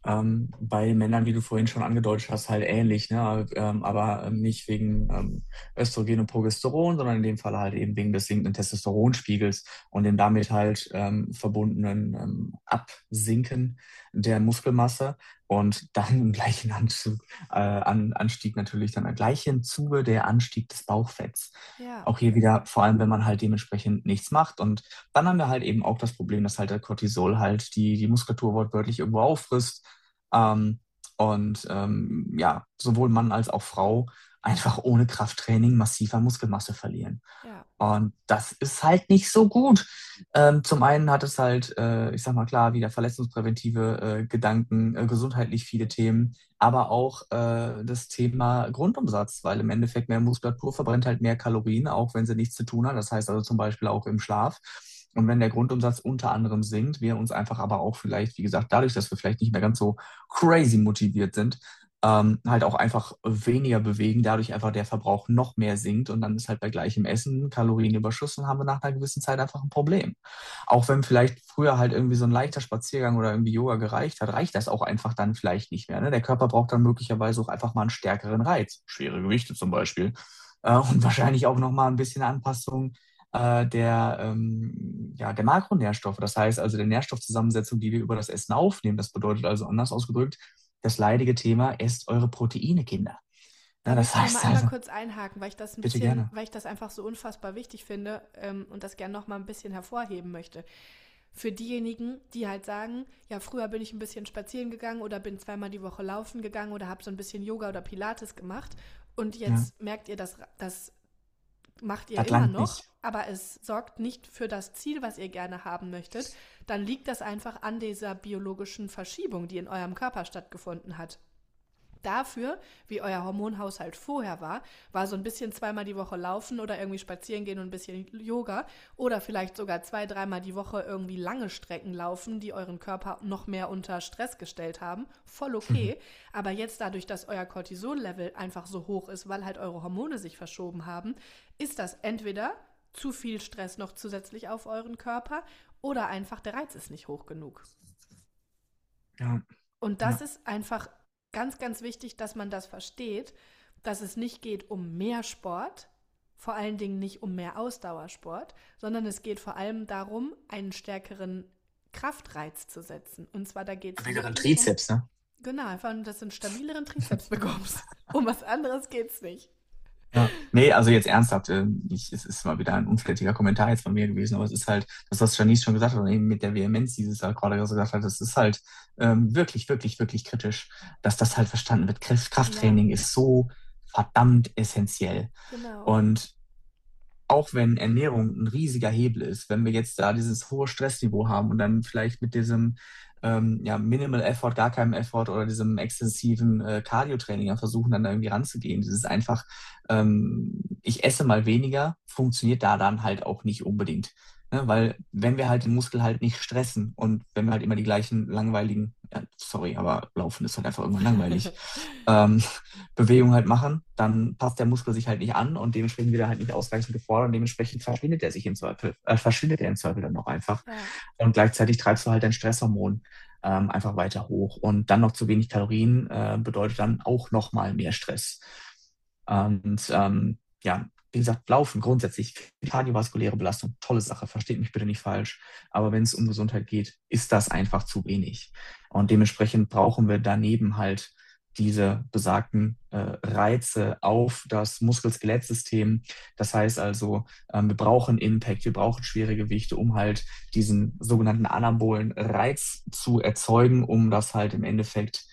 bei Männern, wie du vorhin schon angedeutet hast, halt ähnlich, ne? Aber nicht wegen Östrogen und Progesteron, sondern in dem Fall halt eben wegen des sinkenden Testosteronspiegels und dem damit halt verbundenen Absinken der Muskelmasse und dann im gleichen Anstieg natürlich dann im gleichen Zuge der Anstieg des Bauchfetts. Ja, Auch hier wieder, vor allem wenn man halt dementsprechend nichts macht. Und dann haben wir halt eben auch das Problem, dass halt der Cortisol halt die Muskulatur wortwörtlich irgendwo auffrisst. Ähm, ja, sowohl Mann als auch Frau einfach ohne Krafttraining massiver Muskelmasse verlieren. ja, Und das ist halt nicht so gut. Zum einen hat es halt, ich sag mal klar, wieder verletzungspräventive Gedanken, gesundheitlich viele Themen, aber auch das Thema Grundumsatz, weil im Endeffekt mehr Muskulatur verbrennt halt mehr Kalorien, auch wenn sie nichts zu tun hat. Das heißt also zum Beispiel auch im Schlaf. Und wenn der Grundumsatz unter anderem sinkt, wir uns einfach aber auch vielleicht, wie gesagt, dadurch, dass wir vielleicht nicht mehr ganz so crazy motiviert sind, halt auch einfach weniger bewegen, dadurch einfach der Verbrauch noch mehr sinkt und dann ist halt bei gleichem Essen Kalorienüberschuss und haben wir nach einer gewissen Zeit einfach ein Problem. Auch wenn vielleicht früher halt irgendwie so ein leichter Spaziergang oder irgendwie Yoga gereicht hat, reicht das auch einfach dann vielleicht nicht mehr. Ne? Der Körper braucht dann möglicherweise auch einfach mal einen stärkeren Reiz, schwere Gewichte zum Beispiel, und wahrscheinlich auch nochmal ein bisschen Anpassung der Makronährstoffe. Das heißt also der Nährstoffzusammensetzung, die wir über das Essen aufnehmen. Das bedeutet also anders ausgedrückt, das leidige Thema, esst eure Proteine, Kinder. da Ja, das möchte ich noch mal heißt einmal also, kurz einhaken, weil ich das ein bitte bisschen, gerne. weil ich das einfach so unfassbar wichtig finde und das gerne noch mal ein bisschen hervorheben möchte. Für diejenigen, die halt sagen, ja, früher bin ich ein bisschen spazieren gegangen oder bin zweimal die Woche laufen gegangen oder habe so ein bisschen Yoga oder Pilates gemacht und Ja, jetzt merkt ihr, das macht ihr das immer langt noch, nicht. aber es sorgt nicht für das Ziel, was ihr gerne haben möchtet, dann liegt das einfach an dieser biologischen Verschiebung, die in eurem Körper stattgefunden hat. Dafür, wie euer Hormonhaushalt vorher war, war so ein bisschen zweimal die Woche laufen oder irgendwie spazieren gehen und ein bisschen Yoga oder vielleicht sogar 2, dreimal die Woche irgendwie lange Strecken laufen, die euren Körper noch mehr unter Stress gestellt haben. Voll okay. Aber jetzt dadurch, dass euer Cortisol-Level einfach so hoch ist, weil halt eure Hormone sich verschoben haben, ist das entweder zu viel Stress noch zusätzlich auf euren Körper oder einfach der Reiz ist nicht hoch genug. Ja, Und das ja. ist einfach ganz, ganz wichtig, dass man das versteht, dass es nicht geht um mehr Sport, vor allen Dingen nicht um mehr Ausdauersport, sondern es geht vor allem darum, einen stärkeren Kraftreiz zu setzen. Und zwar da geht es Wieder ein wirklich um, Trizeps, ne? genau, einfach, dass du einen stabileren Trizeps bekommst. Um was anderes geht's nicht. Ja. Nee, also jetzt ernsthaft, es ist mal wieder ein unflätiger Kommentar jetzt von mir gewesen, aber es ist halt, das, was Janice schon gesagt hat, und eben mit der Vehemenz, die sie es halt gerade gesagt hat, das ist halt wirklich, wirklich, wirklich kritisch, dass das halt verstanden wird. Ja, Krafttraining ist so verdammt essentiell. genau. Und auch wenn Ernährung ein riesiger Hebel ist, wenn wir jetzt da dieses hohe Stressniveau haben und dann vielleicht mit diesem ja, Minimal Effort, gar keinem Effort oder diesem extensiven Cardio-Training dann versuchen, dann da irgendwie ranzugehen. Das ist einfach, ich esse mal weniger, funktioniert da dann halt auch nicht unbedingt. Ne? Weil wenn wir halt den Muskel halt nicht stressen und wenn wir halt immer die gleichen langweiligen, sorry, aber Laufen ist halt einfach irgendwann langweilig, ähm, Bewegungen halt machen, dann passt der Muskel sich halt nicht an und dementsprechend wird er halt nicht ausreichend gefordert und dementsprechend verschwindet er im Zweifel dann noch einfach. Ja. Und gleichzeitig treibst du halt dein Stresshormon einfach weiter hoch. Und dann noch zu wenig Kalorien bedeutet dann auch nochmal mehr Stress. Und ja, wie gesagt, Laufen grundsätzlich, kardiovaskuläre Belastung, tolle Sache, versteht mich bitte nicht falsch. Aber wenn es um Gesundheit geht, ist das einfach zu wenig. Und dementsprechend brauchen wir daneben halt diese besagten Reize auf das Muskel-Skelett-System. Das heißt also, wir brauchen Impact, wir brauchen schwere Gewichte, um halt diesen sogenannten anabolen Reiz zu erzeugen, um das halt im Endeffekt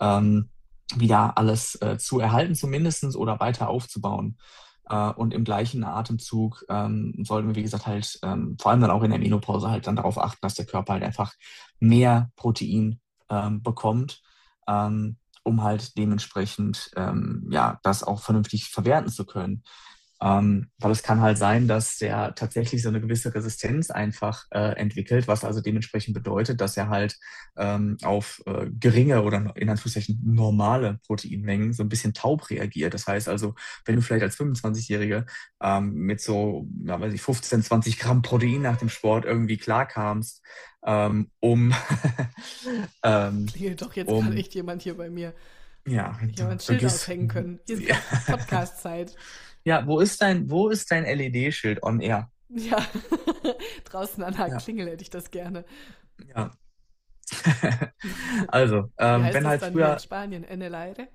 wieder alles zu erhalten zumindest oder weiter aufzubauen. Und im gleichen Atemzug sollten wir, wie gesagt, halt vor allem dann auch in der Menopause halt dann darauf achten, dass der Körper halt einfach mehr Protein bekommt, um halt dementsprechend ja, das auch vernünftig verwerten zu können. Weil es kann halt sein, dass der tatsächlich so eine gewisse Resistenz einfach entwickelt, was also dementsprechend bedeutet, dass er halt auf geringe oder in Anführungszeichen normale Proteinmengen so ein bisschen taub reagiert. Das heißt also, wenn du vielleicht als 25-Jährige mit so, ja, weiß ich, 15, 20 Gramm Protein nach dem Sport irgendwie klarkamst, um, Klingelt doch jetzt gerade um, echt jemand hier bei mir. ja, Ich habe ein du Schild gehst, aushängen können. Hier ist ja, gerade Podcast-Zeit. ja, wo ist dein LED-Schild on air? Ja, draußen an der Ja, Klingel hätte ich das gerne. ja. Also, Wie heißt wenn das halt dann hier in früher, Spanien? En el aire?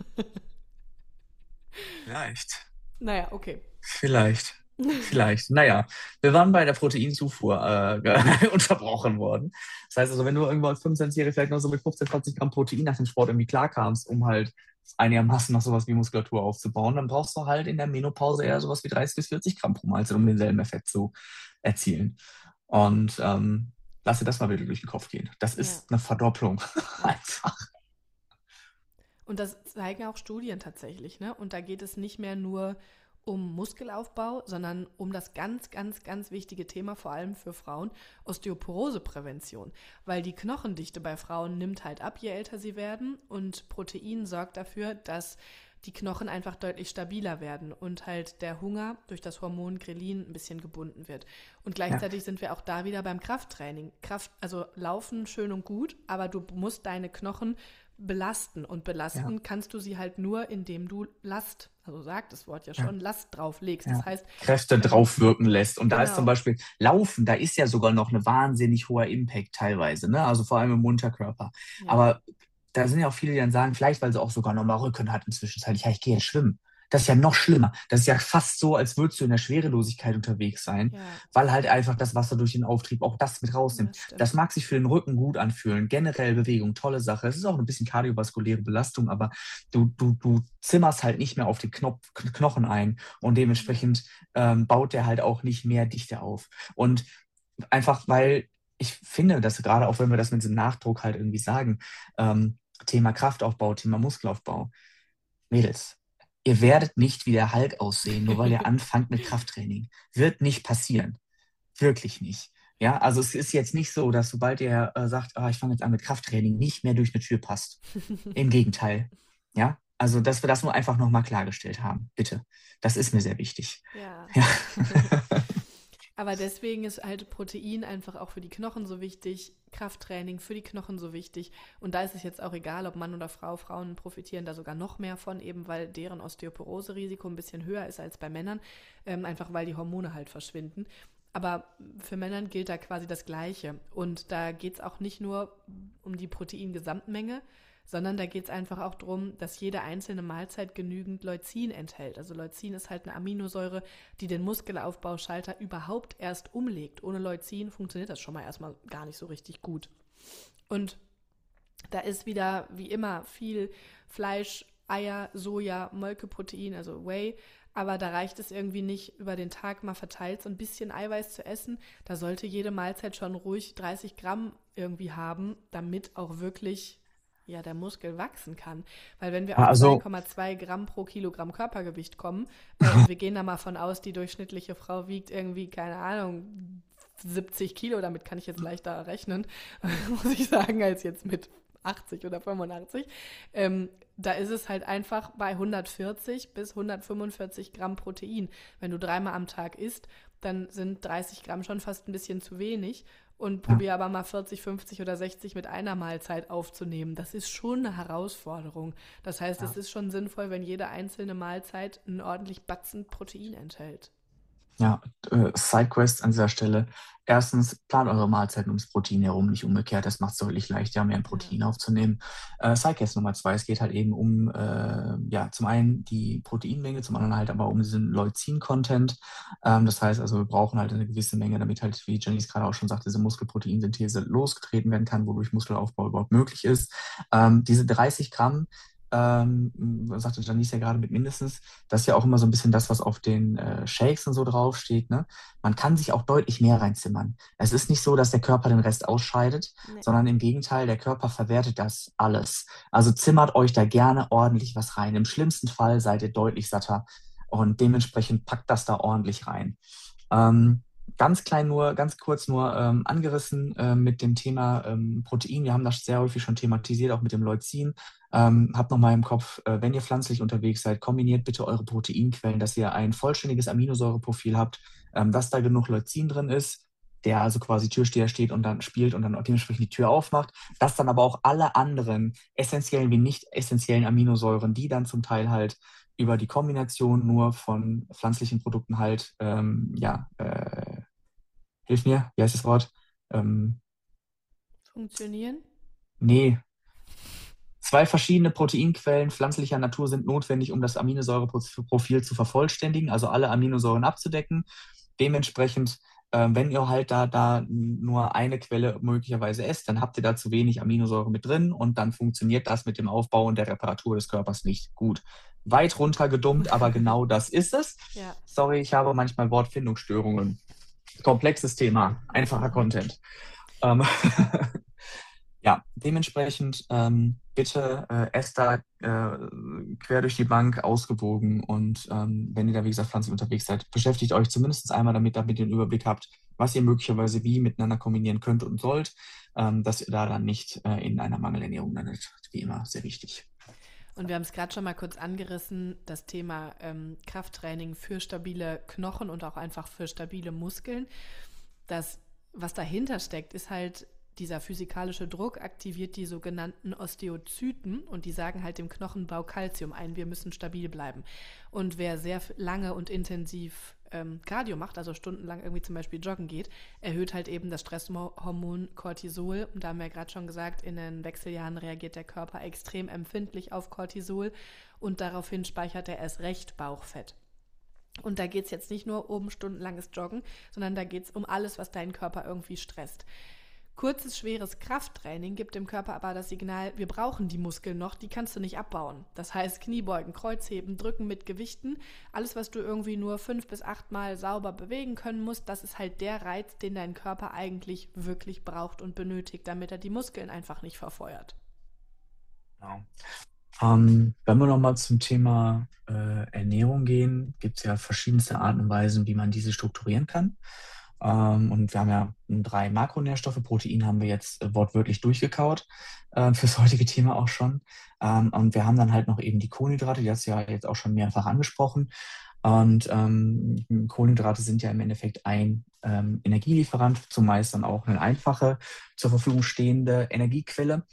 vielleicht, Naja, okay. vielleicht, naja, wir waren bei der Proteinzufuhr unterbrochen worden. Das heißt also, wenn du irgendwo als 25-Jährige vielleicht noch so mit 15, 20 Gramm Protein nach dem Sport irgendwie klarkamst, um halt einigermaßen noch sowas wie Muskulatur aufzubauen, dann brauchst du halt in der Menopause eher sowas wie 30 bis 40 Gramm pro Mahlzeit, um denselben Effekt zu erzielen. Und lass dir das mal wieder durch den Kopf gehen. Das Ja, ist eine Verdopplung. ja. Einfach. Und das zeigen auch Studien tatsächlich, ne? Und da geht es nicht mehr nur um Muskelaufbau, sondern um das ganz, ganz, ganz wichtige Thema, vor allem für Frauen, Osteoporoseprävention. Weil die Knochendichte bei Frauen nimmt halt ab, je älter sie werden. Und Protein sorgt dafür, dass die Knochen einfach deutlich stabiler werden und halt der Hunger durch das Hormon Grelin ein bisschen gebunden wird. Und Ja, gleichzeitig sind wir auch da wieder beim Krafttraining. Also Laufen schön und gut, aber du musst deine Knochen belasten. Und ja, belasten kannst du sie halt nur, indem du Last, also sagt das Wort ja ja. schon, Last drauflegst. Das Ja, heißt, Kräfte drauf wirken lässt. Und da ist zum genau. Beispiel Laufen, da ist ja sogar noch eine wahnsinnig hoher Impact teilweise, ne? Also vor allem im Unterkörper. Ja, Aber da sind ja auch viele, die dann sagen, vielleicht weil sie auch sogar nochmal Rücken hat inzwischen, ja, ich gehe jetzt schwimmen. Das ist ja noch schlimmer. Das ist ja fast so, als würdest du in der Schwerelosigkeit unterwegs sein, ja, weil halt einfach das Wasser durch den Auftrieb auch das mit rausnimmt. das Das stimmt. mag sich für den Rücken gut anfühlen. Generell Bewegung, tolle Sache. Es ist auch ein bisschen kardiovaskuläre Belastung, aber du zimmerst halt nicht mehr auf den Knochen ein und Ja. dementsprechend baut der halt auch nicht mehr Dichte auf. Und einfach, weil ich finde, dass gerade auch wenn wir das mit diesem Nachdruck halt irgendwie sagen, Thema Kraftaufbau, Thema Muskelaufbau, Mädels, ihr werdet nicht wie der Hulk aussehen, nur weil ihr anfangt mit Krafttraining. Wird nicht passieren. Wirklich nicht. Ja, also es ist jetzt nicht so, dass sobald ihr sagt, ich fange jetzt an mit Krafttraining, nicht mehr durch eine Tür passt. Im Gegenteil. Ja, also dass wir das nur einfach nochmal klargestellt haben. Bitte. Das ist mir sehr wichtig. Ja. Ja. Aber deswegen ist halt Protein einfach auch für die Knochen so wichtig, Krafttraining für die Knochen so wichtig. Und da ist es jetzt auch egal, ob Mann oder Frau. Frauen profitieren da sogar noch mehr von, eben weil deren Osteoporose-Risiko ein bisschen höher ist als bei Männern, einfach weil die Hormone halt verschwinden. Aber für Männer gilt da quasi das Gleiche. Und da geht es auch nicht nur um die Proteingesamtmenge, sondern da geht es einfach auch darum, dass jede einzelne Mahlzeit genügend Leucin enthält. Also Leucin ist halt eine Aminosäure, die den Muskelaufbauschalter überhaupt erst umlegt. Ohne Leucin funktioniert das schon mal erstmal gar nicht so richtig gut. Und da ist wieder, wie immer, viel Fleisch, Eier, Soja, Molkeprotein, also Whey, aber da reicht es irgendwie nicht, über den Tag mal verteilt so ein bisschen Eiweiß zu essen. Da sollte jede Mahlzeit schon ruhig 30 Gramm irgendwie haben, damit auch wirklich ja, der Muskel wachsen kann. Weil wenn wir auf Also, 2,2 Gramm pro Kilogramm Körpergewicht kommen und wir gehen da mal von aus, die durchschnittliche Frau wiegt irgendwie, keine Ahnung, 70 Kilo, damit kann ich jetzt leichter rechnen, muss ich sagen, als jetzt mit 80 oder 85. Da ist es halt einfach bei 140 bis 145 Gramm Protein. Wenn du dreimal am Tag isst, dann sind 30 Gramm schon fast ein bisschen zu wenig. Und ja, probier aber mal 40, 50 oder 60 mit einer Mahlzeit aufzunehmen. Das ist schon eine Herausforderung. Das heißt, es ja. ist schon sinnvoll, wenn jede einzelne Mahlzeit einen ordentlich Batzen Protein enthält. Ja, Sidequest an dieser Stelle. Erstens, plant eure Mahlzeiten ums Protein herum, nicht umgekehrt. Das macht es deutlich leichter, mehr Ja. Protein aufzunehmen. Sidequest Nummer zwei, es geht halt eben um, ja, zum einen die Proteinmenge, zum anderen halt aber um diesen Leucin-Content. Das heißt also, wir brauchen halt eine gewisse Menge, damit halt, wie Jenny es gerade auch schon sagte, diese Muskelproteinsynthese losgetreten werden kann, wodurch Muskelaufbau überhaupt möglich ist. Diese 30 Gramm, sagte Janice ja gerade mit mindestens, das ist ja auch immer so ein bisschen das, was auf den Shakes und so draufsteht. Ne? Man kann sich auch deutlich mehr reinzimmern. Es ist nicht so, dass der Körper den Rest ausscheidet, Nee. sondern im Gegenteil, der Körper verwertet das alles. Also zimmert euch da gerne ordentlich was rein. Im schlimmsten Fall seid ihr deutlich satter und dementsprechend packt das da ordentlich rein. Ähm, ganz kurz nur angerissen mit dem Thema Protein. Wir haben das sehr häufig schon thematisiert, auch mit dem Leucin. Habt nochmal im Kopf, wenn ihr pflanzlich unterwegs seid, kombiniert bitte eure Proteinquellen, dass ihr ein vollständiges Aminosäureprofil habt, dass da genug Leucin drin ist, der also quasi Türsteher steht und dann spielt und dann dementsprechend die Tür aufmacht, dass dann aber auch alle anderen essentiellen wie nicht essentiellen Aminosäuren, die dann zum Teil halt über die Kombination nur von pflanzlichen Produkten halt, ja, hilf mir, wie heißt das Wort? Ähm, Funktionieren? nee, zwei verschiedene Proteinquellen pflanzlicher Natur sind notwendig, um das Aminosäureprofil zu vervollständigen, also alle Aminosäuren abzudecken. Dementsprechend, wenn ihr halt da nur eine Quelle möglicherweise esst, dann habt ihr da zu wenig Aminosäure mit drin und dann funktioniert das mit dem Aufbau und der Reparatur des Körpers nicht gut. Weit runtergedummt, aber genau das ist es. Ja. Sorry, ich habe manchmal Wortfindungsstörungen. Komplexes Thema, einfacher Content. Ähm, Ja, dementsprechend bitte esst da quer durch die Bank ausgewogen und wenn ihr da, wie gesagt, pflanzlich unterwegs seid, beschäftigt euch zumindest einmal damit ihr den Überblick habt, was ihr möglicherweise wie miteinander kombinieren könnt und sollt, dass ihr da dann nicht in einer Mangelernährung landet. Wie immer, sehr wichtig. Und wir haben es gerade schon mal kurz angerissen, das Thema Krafttraining für stabile Knochen und auch einfach für stabile Muskeln. Das, was dahinter steckt, ist halt dieser physikalische Druck aktiviert die sogenannten Osteozyten und die sagen halt dem Knochenbau Kalzium ein, wir müssen stabil bleiben. Und wer sehr lange und intensiv Cardio macht, also stundenlang irgendwie zum Beispiel joggen geht, erhöht halt eben das Stresshormon Cortisol. Und da haben wir ja gerade schon gesagt, in den Wechseljahren reagiert der Körper extrem empfindlich auf Cortisol und daraufhin speichert er erst recht Bauchfett. Und da geht es jetzt nicht nur um stundenlanges Joggen, sondern da geht es um alles, was deinen Körper irgendwie stresst. Kurzes, schweres Krafttraining gibt dem Körper aber das Signal, wir brauchen die Muskeln noch, die kannst du nicht abbauen. Das heißt Kniebeugen, Kreuzheben, Drücken mit Gewichten, alles, was du irgendwie nur 5 bis 8 Mal sauber bewegen können musst, das ist halt der Reiz, den dein Körper eigentlich wirklich braucht und benötigt, damit er die Muskeln einfach nicht verfeuert. Genau. Wenn wir nochmal zum Thema Ernährung gehen, gibt es ja verschiedenste Arten und Weisen, wie man diese strukturieren kann. Und wir haben ja 3 Makronährstoffe. Protein haben wir jetzt wortwörtlich durchgekaut, fürs heutige Thema auch schon. Und wir haben dann halt noch eben die Kohlenhydrate, die hast du ja jetzt auch schon mehrfach angesprochen. Und Kohlenhydrate sind ja im Endeffekt ein Energielieferant, zumeist dann auch eine einfache zur Verfügung stehende Energiequelle.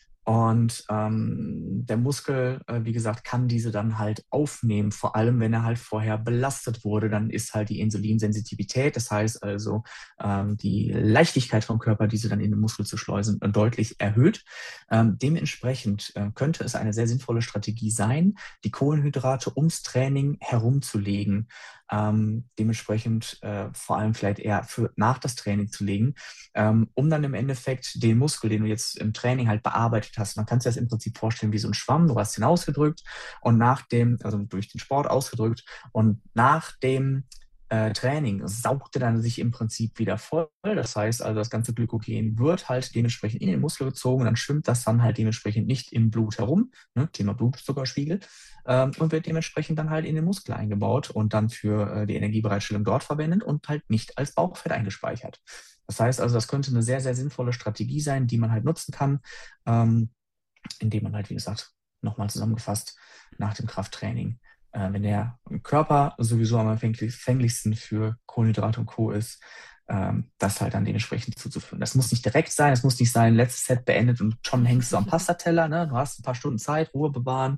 Und der Muskel, wie gesagt, kann diese dann halt aufnehmen, vor allem wenn er halt vorher belastet wurde. Dann ist halt die Insulinsensitivität, das heißt also die Leichtigkeit vom Körper, diese dann in den Muskel zu schleusen, deutlich erhöht. Dementsprechend könnte es eine sehr sinnvolle Strategie sein, die Kohlenhydrate ums Training herumzulegen. dementsprechend vor allem vielleicht eher nach das Training zu legen, um dann im Endeffekt den Muskel, den du jetzt im Training halt bearbeitet hast, man kann sich das im Prinzip vorstellen wie so ein Schwamm, du hast den ausgedrückt und also durch den Sport ausgedrückt und nach dem Training saugt er dann sich im Prinzip wieder voll. Das heißt also, das ganze Glykogen wird halt dementsprechend in den Muskel gezogen und dann schwimmt das dann halt dementsprechend nicht im Blut herum, ne, Thema Blutzuckerspiegel, und wird dementsprechend dann halt in den Muskel eingebaut und dann für die Energiebereitstellung dort verwendet und halt nicht als Bauchfett eingespeichert. Das heißt also, das könnte eine sehr, sehr sinnvolle Strategie sein, die man halt nutzen kann, indem man halt, wie gesagt, nochmal zusammengefasst, nach dem Krafttraining, wenn der Körper sowieso am empfänglichsten für Kohlenhydrate und Co. ist, das halt dann dementsprechend zuzuführen. Das muss nicht direkt sein, es muss nicht sein, letztes Set beendet und schon hängst du am Pastateller, ne? Du hast ein paar Stunden Zeit, Ruhe bewahren.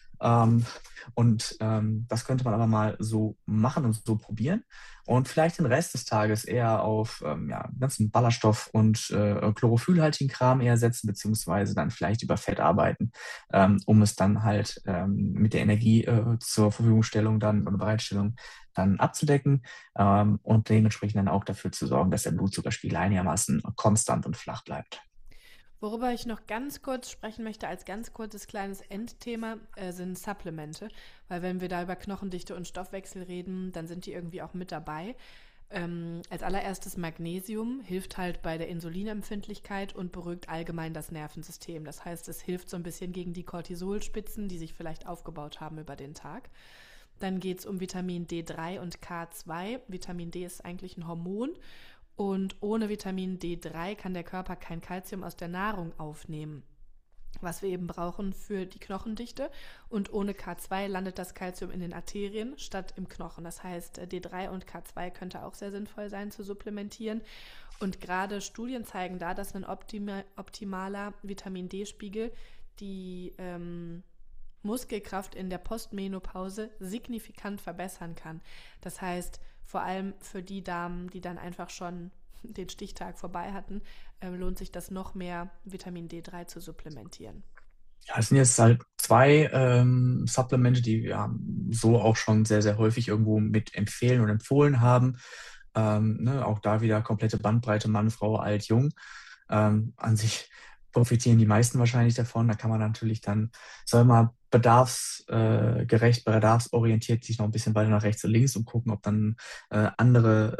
Das könnte man aber mal so machen und so probieren. Und vielleicht den Rest des Tages eher auf ganzen Ballaststoff- und chlorophyllhaltigen Kram eher setzen, beziehungsweise dann vielleicht über Fett arbeiten, um es dann halt mit der Energie zur Verfügungstellung dann oder Bereitstellung dann abzudecken und dementsprechend dann auch dafür zu sorgen, dass der Blutzuckerspiegel einigermaßen konstant und flach bleibt. Worüber ich noch ganz kurz sprechen möchte, als ganz kurzes kleines Endthema, sind Supplemente. Weil wenn wir da über Knochendichte und Stoffwechsel reden, dann sind die irgendwie auch mit dabei. Als allererstes Magnesium hilft halt bei der Insulinempfindlichkeit und beruhigt allgemein das Nervensystem. Das heißt, es hilft so ein bisschen gegen die Cortisolspitzen, die sich vielleicht aufgebaut haben über den Tag. Dann geht es um Vitamin D3 und K2. Vitamin D ist eigentlich ein Hormon. Und ohne Vitamin D3 kann der Körper kein Kalzium aus der Nahrung aufnehmen, was wir eben brauchen für die Knochendichte. Und ohne K2 landet das Kalzium in den Arterien statt im Knochen. Das heißt, D3 und K2 könnte auch sehr sinnvoll sein zu supplementieren. Und gerade Studien zeigen da, dass ein optimaler Vitamin D-Spiegel die Muskelkraft in der Postmenopause signifikant verbessern kann. Das heißt, vor allem für die Damen, die dann einfach schon den Stichtag vorbei hatten, lohnt sich das noch mehr, Vitamin D3 zu supplementieren. Ja, es sind jetzt halt zwei Supplemente, die wir so auch schon sehr, sehr häufig irgendwo mit empfehlen und empfohlen haben. Ne, auch da wieder komplette Bandbreite, Mann, Frau, alt, jung. An sich profitieren die meisten wahrscheinlich davon. Da kann man natürlich dann, soll mal bedarfsgerecht, bedarfsorientiert sich noch ein bisschen weiter nach rechts und links und gucken, ob dann andere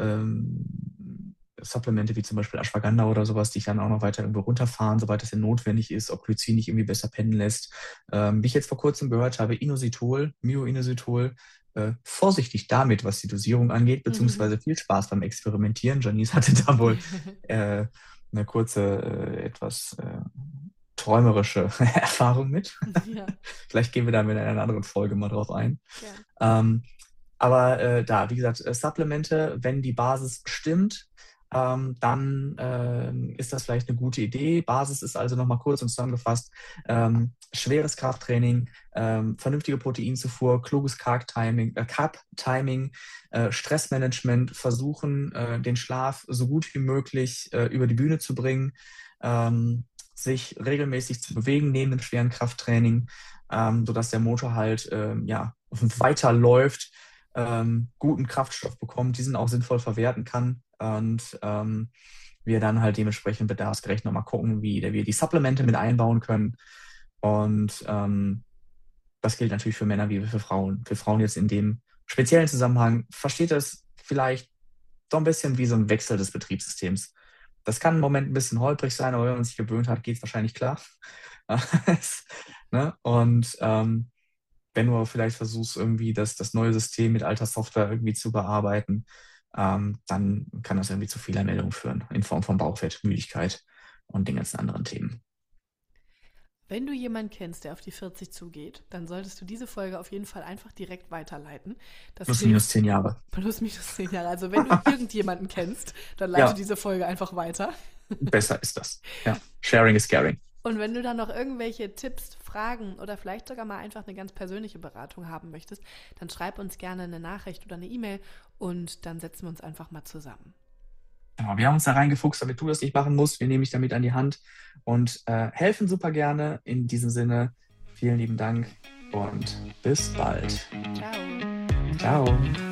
Supplemente wie zum Beispiel Ashwagandha oder sowas, die ich dann auch noch weiter irgendwo runterfahren, soweit das denn notwendig ist, ob Glycin nicht irgendwie besser pennen lässt. Wie ich jetzt vor kurzem gehört habe, Inositol, Myo-Inositol, vorsichtig damit, was die Dosierung angeht, beziehungsweise viel Spaß beim Experimentieren. Janice hatte da wohl eine kurze, etwas träumerische Erfahrung mit. Ja. Vielleicht gehen wir da in einer anderen Folge mal drauf ein. Ja. Aber wie gesagt, Supplemente, wenn die Basis stimmt, dann ist das vielleicht eine gute Idee. Basis ist also nochmal kurz und zusammengefasst, schweres Krafttraining, vernünftige Proteinzufuhr, kluges Carb-Timing, Stressmanagement, versuchen, den Schlaf so gut wie möglich über die Bühne zu bringen, sich regelmäßig zu bewegen neben dem schweren Krafttraining, sodass der Motor halt weiterläuft, guten Kraftstoff bekommt, diesen auch sinnvoll verwerten kann und wir dann halt dementsprechend bedarfsgerecht nochmal gucken, wie wir die Supplemente mit einbauen können. Und das gilt natürlich für Männer wie für Frauen. Für Frauen jetzt in dem speziellen Zusammenhang versteht das vielleicht so ein bisschen wie so ein Wechsel des Betriebssystems. Das kann im Moment ein bisschen holprig sein, aber wenn man sich gewöhnt hat, geht es wahrscheinlich klar. Ne? Und wenn du vielleicht versuchst, irgendwie das neue System mit alter Software irgendwie zu bearbeiten, dann kann das irgendwie zu Fehlermeldungen führen in Form von Bauchfett, Müdigkeit und den ganzen anderen Themen. Wenn du jemanden kennst, der auf die 40 zugeht, dann solltest du diese Folge auf jeden Fall einfach direkt weiterleiten. Das Plus hilft. minus 10 Jahre. Plus minus 10 Jahre. Also wenn du irgendjemanden kennst, dann leite diese Folge einfach weiter. Besser ist das. Ja, Sharing is caring. Und wenn du dann noch irgendwelche Tipps, Fragen oder vielleicht sogar mal einfach eine ganz persönliche Beratung haben möchtest, dann schreib uns gerne eine Nachricht oder eine E-Mail und dann setzen wir uns einfach mal zusammen. Genau, wir haben uns da reingefuchst, damit du das nicht machen musst. Wir nehmen dich damit an die Hand und helfen super gerne. In diesem Sinne, vielen lieben Dank und bis bald. Ciao. Ciao.